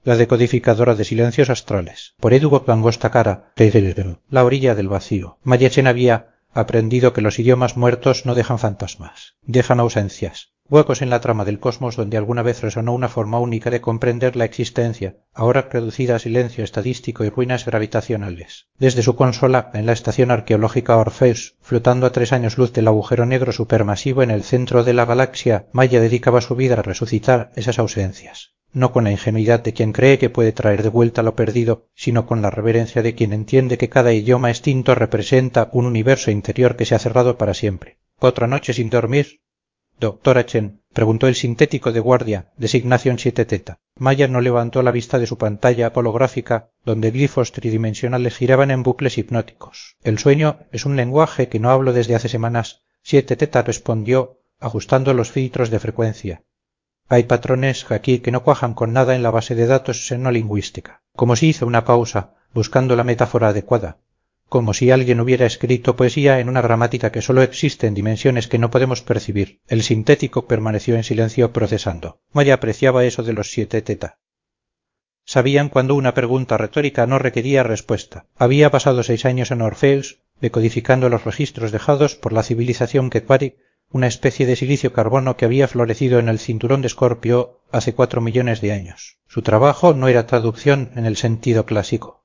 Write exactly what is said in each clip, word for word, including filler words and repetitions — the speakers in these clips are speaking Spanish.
la decodificadora de silencios astrales. Por Edugo tu angosta cara, la orilla del vacío. Mayachen había aprendido que los idiomas muertos no dejan fantasmas, dejan ausencias, huecos en la trama del cosmos donde alguna vez resonó una forma única de comprender la existencia, ahora reducida a silencio estadístico y ruinas gravitacionales. Desde su consola, en la estación arqueológica Orpheus, flotando a tres años luz del agujero negro supermasivo en el centro de la galaxia, Maya dedicaba su vida a resucitar esas ausencias. No con la ingenuidad de quien cree que puede traer de vuelta lo perdido, sino con la reverencia de quien entiende que cada idioma extinto representa un universo interior que se ha cerrado para siempre. ¿Otra noche sin dormir? Doctora Chen, preguntó el sintético de guardia, designación siete teta. Maya no levantó la vista de su pantalla holográfica, donde glifos tridimensionales giraban en bucles hipnóticos. El sueño es un lenguaje que no hablo desde hace semanas. siete teta respondió, ajustando los filtros de frecuencia. Hay patrones aquí que no cuajan con nada en la base de datos xenolingüística. Como si hizo una pausa, buscando la metáfora adecuada. Como si alguien hubiera escrito poesía en una gramática que solo existe en dimensiones que no podemos percibir. El sintético permaneció en silencio procesando. Maya apreciaba eso de los siete teta. Sabían cuando una pregunta retórica no requería respuesta. Había pasado seis años en Orpheus, decodificando los registros dejados por la civilización Quequari, una especie de silicio carbono que había florecido en el cinturón de Escorpio hace cuatro millones de años. Su trabajo no era traducción en el sentido clásico.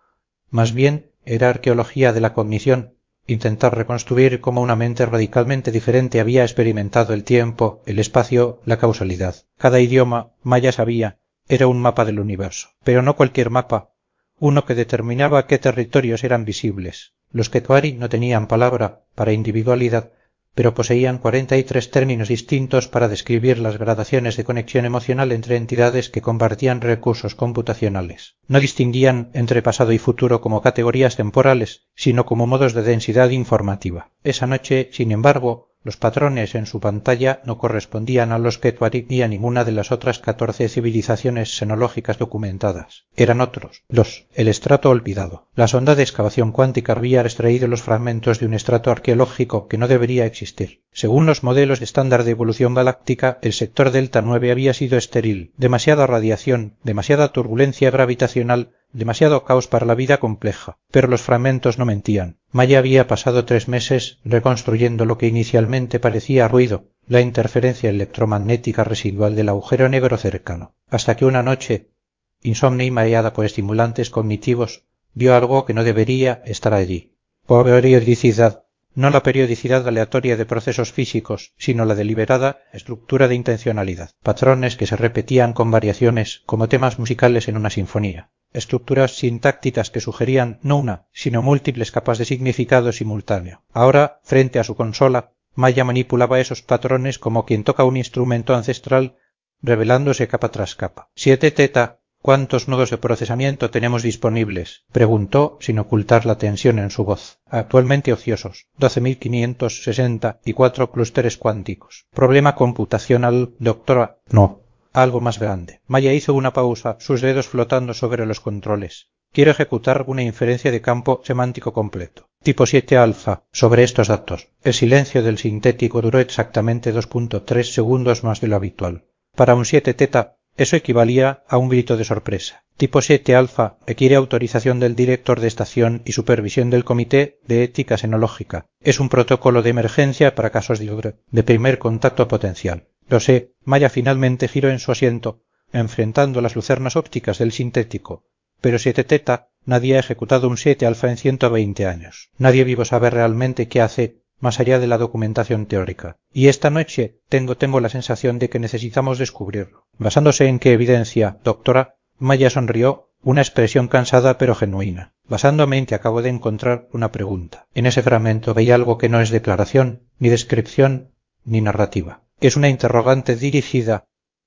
Más bien, era arqueología de la cognición, intentar reconstruir cómo una mente radicalmente diferente había experimentado el tiempo, el espacio, la causalidad. Cada idioma, Maya sabía, era un mapa del universo. Pero no cualquier mapa, uno que determinaba qué territorios eran visibles. Los Quequari no tenían palabra para individualidad, pero poseían cuarenta y tres términos distintos para describir las gradaciones de conexión emocional entre entidades que compartían recursos computacionales. No distinguían entre pasado y futuro como categorías temporales, sino como modos de densidad informativa. Esa noche, sin embargo, los patrones en su pantalla no correspondían a los Quequari ni a ninguna de las otras catorce civilizaciones xenológicas documentadas. Eran otros, los, el estrato olvidado. La sonda de excavación cuántica había extraído los fragmentos de un estrato arqueológico que no debería existir. Según los modelos estándar de evolución galáctica, el sector delta nueve había sido estéril, demasiada radiación, demasiada turbulencia gravitacional, demasiado caos para la vida compleja. Pero los fragmentos no mentían. Maya había pasado tres meses reconstruyendo lo que inicialmente parecía ruido, la interferencia electromagnética residual del agujero negro cercano, hasta que una noche, insomne y mareada por estimulantes cognitivos, vio algo que no debería estar allí. Periodicidad. No la periodicidad aleatoria de procesos físicos, sino la deliberada estructura de intencionalidad. Patrones que se repetían con variaciones, como temas musicales en una sinfonía. Estructuras sintácticas que sugerían no una, sino múltiples capas de significado simultáneo. Ahora, frente a su consola, Maya manipulaba esos patrones como quien toca un instrumento ancestral, revelándose capa tras capa. Siete teta, ¿cuántos nodos de procesamiento tenemos disponibles?, preguntó, sin ocultar la tensión en su voz. Actualmente ociosos, doce mil quinientos sesenta y cuatro clústeres cuánticos. Problema computacional, doctora. No. Algo más grande. Maya hizo una pausa, sus dedos flotando sobre los controles. Quiero ejecutar una inferencia de campo semántico completo. Tipo siete alfa, sobre estos datos. El silencio del sintético duró exactamente dos punto tres segundos más de lo habitual. Para un siete teta, eso equivalía a un grito de sorpresa. Tipo siete alfa requiere autorización del director de estación y supervisión del Comité de Ética Xenológica. Es un protocolo de emergencia para casos de, de primer contacto potencial. Lo sé. Maya finalmente giró en su asiento, enfrentando las lucernas ópticas del sintético. Pero siete teta, nadie ha ejecutado un siete alfa en ciento veinte años. Nadie vivo sabe realmente qué hace, más allá de la documentación teórica. Y esta noche tengo, tengo la sensación de que necesitamos descubrirlo. ¿Basándose en qué evidencia, doctora? Maya sonrió, una expresión cansada pero genuina. Basándome en que acabo de encontrar una pregunta. En ese fragmento veía algo que no es declaración, ni descripción, ni narrativa. Es una interrogante dirigida.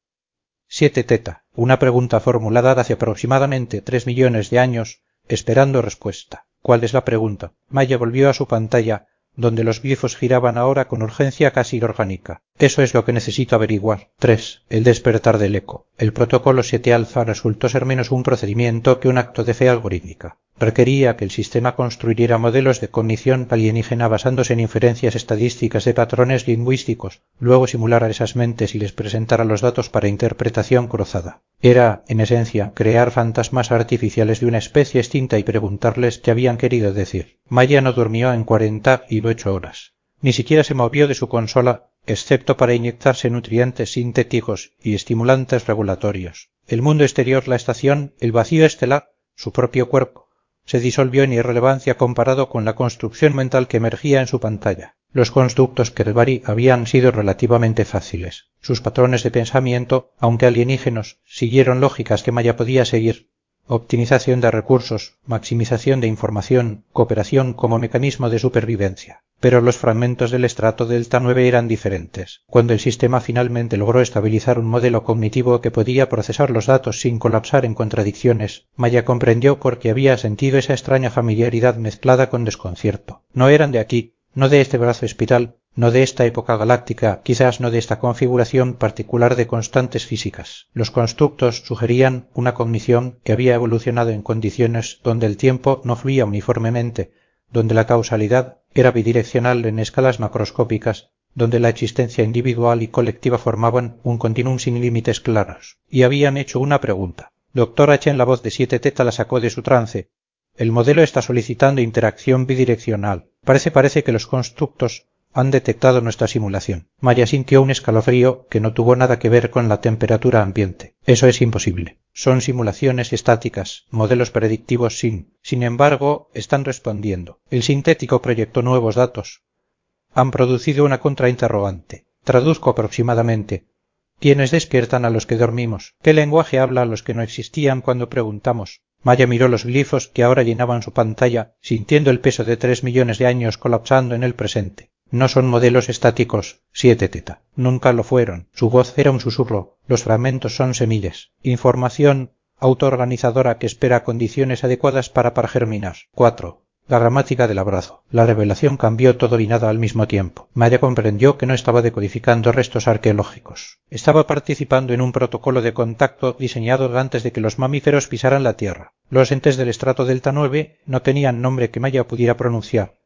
siete teta, una pregunta formulada hace aproximadamente tres millones de años, esperando respuesta. ¿Cuál es la pregunta? Maya volvió a su pantalla, donde los glifos giraban ahora con urgencia casi orgánica. Eso es lo que necesito averiguar. tres. El despertar del eco. El protocolo siete alfa resultó ser menos un procedimiento que un acto de fe algorítmica. Requería que el sistema construyera modelos de cognición alienígena basándose en inferencias estadísticas de patrones lingüísticos, luego simulara esas mentes y les presentara los datos para interpretación cruzada. Era, en esencia, crear fantasmas artificiales de una especie extinta y preguntarles qué habían querido decir. Maya no durmió en cuarenta y ocho horas. Ni siquiera se movió de su consola, excepto para inyectarse nutrientes sintéticos y estimulantes regulatorios. El mundo exterior, la estación, el vacío estelar, su propio cuerpo, se disolvió en irrelevancia comparado con la construcción mental que emergía en su pantalla. Los constructos Kerbari habían sido relativamente fáciles. Sus patrones de pensamiento, aunque alienígenos, siguieron lógicas que Maya podía seguir. Optimización de recursos, maximización de información, cooperación como mecanismo de supervivencia. Pero los fragmentos del estrato delta nueve eran diferentes. Cuando el sistema finalmente logró estabilizar un modelo cognitivo que podía procesar los datos sin colapsar en contradicciones, Maya comprendió por qué había sentido esa extraña familiaridad mezclada con desconcierto. No eran de aquí, no de este brazo espiral, no de esta época galáctica, quizás no de esta configuración particular de constantes físicas. Los constructos sugerían una cognición que había evolucionado en condiciones donde el tiempo no fluía uniformemente, donde la causalidad era bidireccional en escalas macroscópicas, donde la existencia individual y colectiva formaban un continuum sin límites claros. Y habían hecho una pregunta. Doctor H en la voz de siete teta la sacó de su trance. El modelo está solicitando interacción bidireccional. Parece, parece que los constructos han detectado nuestra simulación. Maya sintió un escalofrío que no tuvo nada que ver con la temperatura ambiente. Eso es imposible. Son simulaciones estáticas, modelos predictivos sin. Sin embargo, están respondiendo. El sintético proyectó nuevos datos. Han producido una contrainterrogante. Traduzco aproximadamente. ¿Quiénes despiertan a los que dormimos? ¿Qué lenguaje habla a los que no existían cuando preguntamos? Maya miró los glifos que ahora llenaban su pantalla, sintiendo el peso de tres millones de años colapsando en el presente. No son modelos estáticos, siete teta. Nunca lo fueron. Su voz era un susurro. Los fragmentos son semillas. Información autoorganizadora que espera condiciones adecuadas para, para germinar. cuatro. La gramática del abrazo. La revelación cambió todo y nada al mismo tiempo. Maya comprendió que no estaba decodificando restos arqueológicos. Estaba participando en un protocolo de contacto diseñado antes de que los mamíferos pisaran la Tierra. Los entes del estrato delta nueve no tenían nombre que Maya pudiera pronunciar.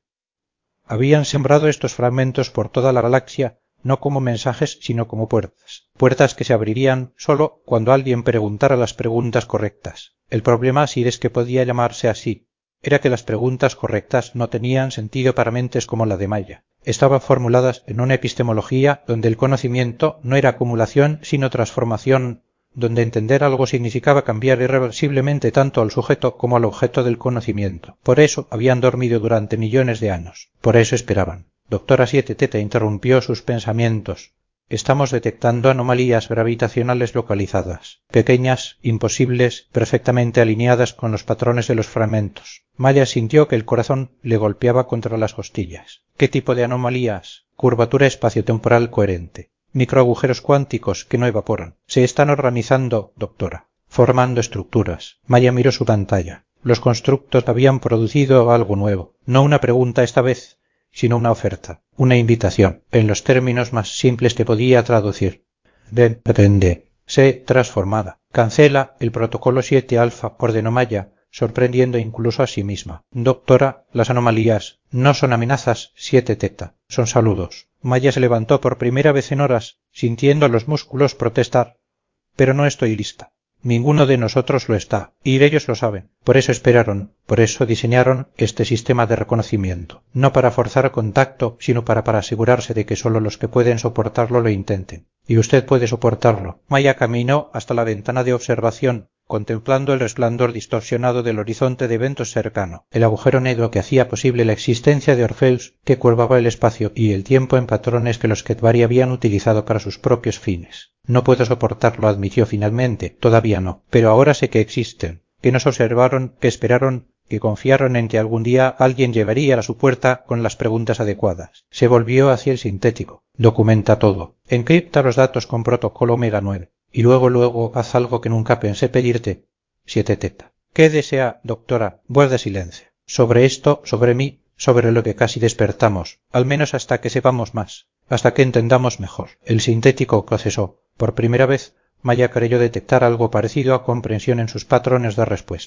Habían sembrado estos fragmentos por toda la galaxia, no como mensajes, sino como puertas. Puertas que se abrirían solo cuando alguien preguntara las preguntas correctas. El problema, si es que podía llamarse así, era que las preguntas correctas no tenían sentido para mentes como la de Maya. Estaban formuladas en una epistemología donde el conocimiento no era acumulación, sino transformación, donde entender algo significaba cambiar irreversiblemente tanto al sujeto como al objeto del conocimiento. Por eso habían dormido durante millones de años. Por eso esperaban. Doctora siete teta interrumpió sus pensamientos. Estamos detectando anomalías gravitacionales localizadas, pequeñas, imposibles, perfectamente alineadas con los patrones de los fragmentos. Maya sintió que el corazón le golpeaba contra las costillas. ¿Qué tipo de anomalías? Curvatura espaciotemporal coherente. Microagujeros cuánticos que no evaporan. Se están organizando, doctora, formando estructuras. Maya miró su pantalla. Los constructos habían producido algo nuevo. No una pregunta esta vez, sino una oferta, una invitación, en los términos más simples que podía traducir. Ven, pretende, sé transformada. Cancela el protocolo siete alfa, ordenó Maya, sorprendiendo incluso a sí misma. Doctora, las anomalías no son amenazas siete teta, son saludos. Maya se levantó por primera vez en horas, sintiendo los músculos protestar. Pero no estoy lista. Ninguno de nosotros lo está, y ellos lo saben. Por eso esperaron, por eso diseñaron este sistema de reconocimiento. No para forzar contacto, sino para, para asegurarse de que solo los que pueden soportarlo lo intenten. Y usted puede soportarlo. Maya caminó hasta la ventana de observación, contemplando el resplandor distorsionado del horizonte de eventos cercano, el agujero negro que hacía posible la existencia de Orpheus, que curvaba el espacio y el tiempo en patrones que los Ketvari habían utilizado para sus propios fines. No puedo soportarlo, admitió finalmente. Todavía no. Pero ahora sé que existen, que nos observaron, que esperaron, que confiaron en que algún día alguien llegaría a su puerta con las preguntas adecuadas. Se volvió hacia el sintético. Documenta todo. Encripta los datos con protocolo Omega nueve. Y luego, luego, haz algo que nunca pensé pedirte. siete teta. ¿Qué desea, doctora? Guarda silencio. Sobre esto, sobre mí, sobre lo que casi despertamos, al menos hasta que sepamos más, hasta que entendamos mejor. El sintético procesó. Por primera vez, Maya creyó detectar algo parecido a comprensión en sus patrones de respuesta.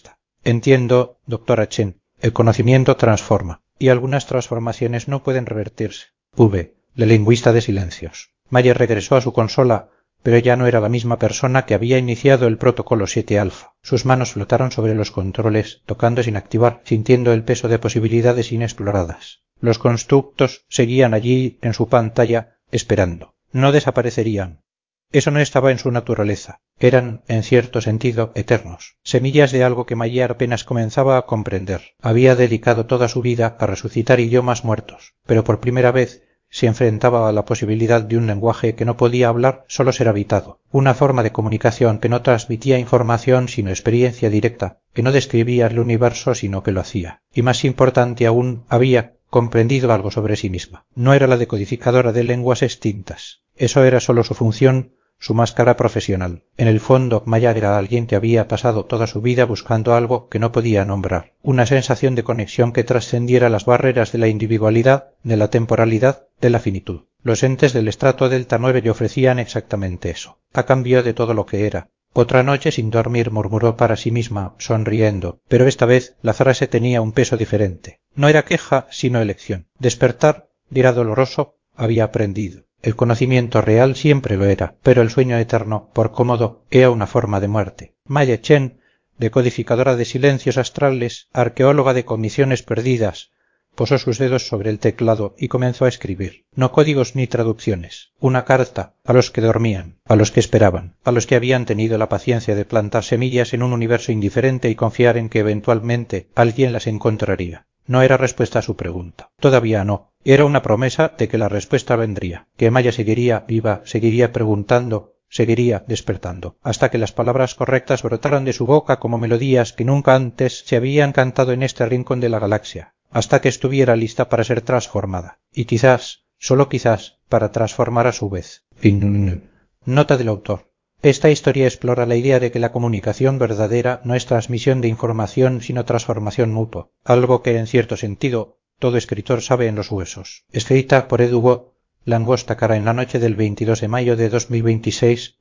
Entiendo, doctora Chen. El conocimiento transforma, y algunas transformaciones no pueden revertirse. V. La lingüista de silencios. Mayer regresó a su consola, pero ya no era la misma persona que había iniciado el protocolo siete alfa. Sus manos flotaron sobre los controles, tocando sin activar, sintiendo el peso de posibilidades inexploradas. Los constructos seguían allí en su pantalla, esperando. No desaparecerían. Eso no estaba en su naturaleza. Eran, en cierto sentido, eternos. Semillas de algo que Mayer apenas comenzaba a comprender. Había dedicado toda su vida a resucitar idiomas muertos, pero por primera vez se enfrentaba a la posibilidad de un lenguaje que no podía hablar, solo ser habitado, una forma de comunicación que no transmitía información sino experiencia directa, que no describía el universo sino que lo hacía. Y más importante aún, había comprendido algo sobre sí misma. No era la decodificadora de lenguas extintas. Eso era solo su función, su máscara profesional. En el fondo, Mayer era alguien que había pasado toda su vida buscando algo que no podía nombrar, una sensación de conexión que trascendiera las barreras de la individualidad, de la temporalidad, de la finitud. Los entes del estrato delta nueve le ofrecían exactamente eso, a cambio de todo lo que era. Otra noche sin dormir murmuró para sí misma, sonriendo, pero esta vez la frase tenía un peso diferente. No era queja, sino elección. Despertar, dirá doloroso, había aprendido. El conocimiento real siempre lo era, pero el sueño eterno, por cómodo, era una forma de muerte. Maye Chen, decodificadora de silencios astrales, arqueóloga de comisiones perdidas, posó sus dedos sobre el teclado y comenzó a escribir. No códigos ni traducciones. Una carta a los que dormían, a los que esperaban, a los que habían tenido la paciencia de plantar semillas en un universo indiferente y confiar en que eventualmente alguien las encontraría. No era respuesta a su pregunta. Todavía no. Era una promesa de que la respuesta vendría, que Maya seguiría viva, seguiría preguntando, seguiría despertando, hasta que las palabras correctas brotaran de su boca como melodías que nunca antes se habían cantado en este rincón de la galaxia, hasta que estuviera lista para ser transformada, y quizás, solo quizás, para transformar a su vez. Fin. Nota del autor. Esta historia explora la idea de que la comunicación verdadera no es transmisión de información sino transformación mutua, algo que en cierto sentido todo escritor sabe en los huesos. Escrita por Edugo Langosta Cara en la noche del veintidós de mayo de dos mil veintiséis